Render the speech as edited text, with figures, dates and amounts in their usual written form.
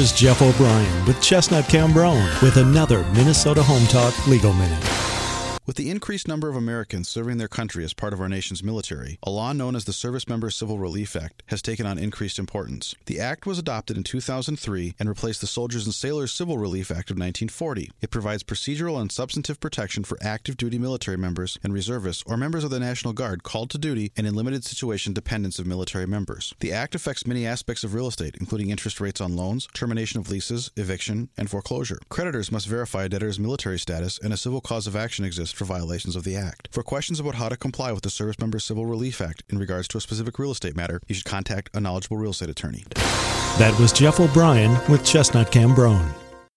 Here's Jeff O'Brien with Chestnut Cambrone with another Minnesota Home Talk Legal Minute. With the increased number of Americans serving their country as part of our nation's military, a law known as the Service Member Civil Relief Act has taken on increased importance. The act was adopted in 2003 and replaced the Soldiers and Sailors Civil Relief Act of 1940. It provides procedural and substantive protection for active duty military members and reservists or members of the National Guard called to duty and in limited situation dependents of military members. The act affects many aspects of real estate, including interest rates on loans, termination of leases, eviction, and foreclosure. Creditors must verify a debtor's military status, and a civil cause of action exists for violations of the Act. For questions about how to comply with the Service Member Civil Relief Act in regards to a specific real estate matter, you should contact a knowledgeable real estate attorney. That was Jeff O'Brien with Chestnut Cambrone.